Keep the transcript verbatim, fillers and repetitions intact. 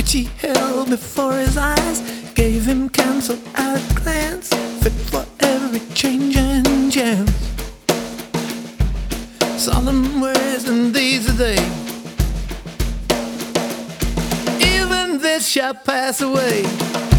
which he held before his eyes, gave him counsel at a glance, fit for every change and chance. Solemn words, and these are they: even this shall pass away.